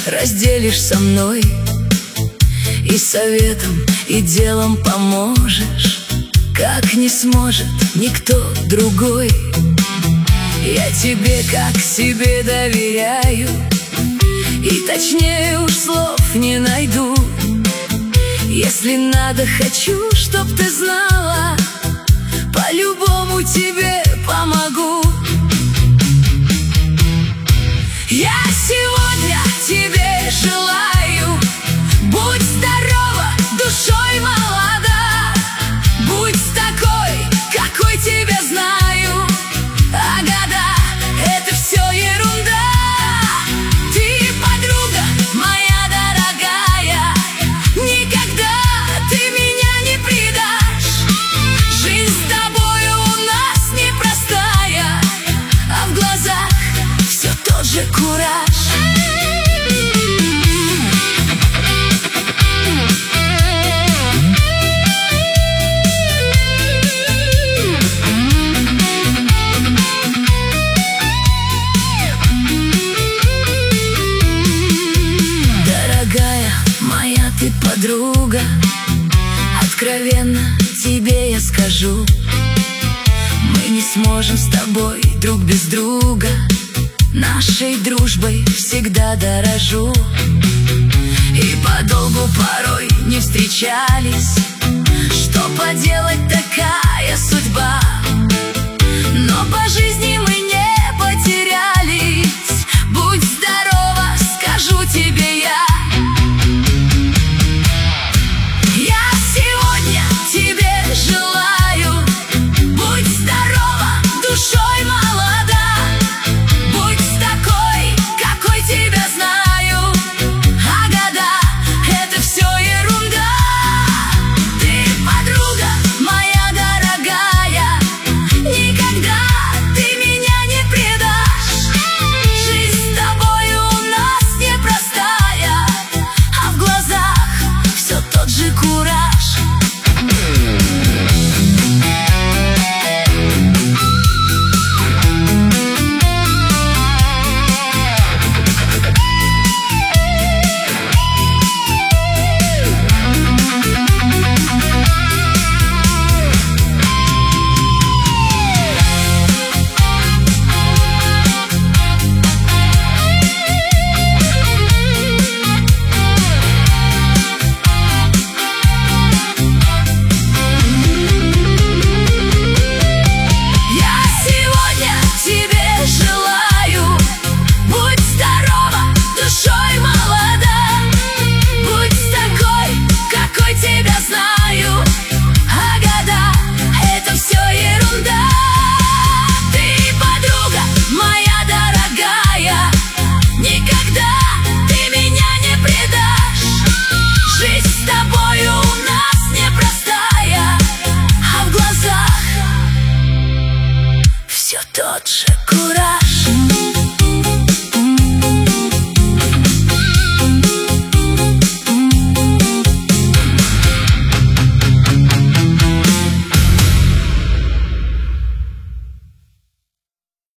разделишь со мной, и советом, и делом поможешь, как не сможет никто другой. Я тебе как себе доверяю, и точнее уж слов не найду. Если надо, хочу, чтоб ты знала, по-любому тебе помогу. Я сегодня тебе желаю: будь здорова, душой молода, будь такой, какой тебя знаю, а года — это все ерунда. Ты подруга моя дорогая, никогда ты меня не предашь. Жизнь с тобою у нас непростая, а в глазах все тот же кураж. Дорогая моя ты подруга, откровенно тебе я скажу: мы не сможем с тобой друг без друга. Нашей дружбой всегда дорожу, и подолгу порой не встречались. Что поделать, такая судьба, но по жизни мы не потерялись. Будь здорова, скажу тебе я. Я сегодня тебе желаю: будь здорова, душой молода, тебя знаю, а года — это все ерунда. Ты подруга моя дорогая, никогда ты меня не предашь. Жизнь с тобою у нас непростая, а в глазах все тот же кураж. Тебя знаю, а года — это все ерунда. Ты подруга моя дорогая, никогда ты меня не предашь. Жизнь с тобою у нас непростая, а в глазах все тот же кураж.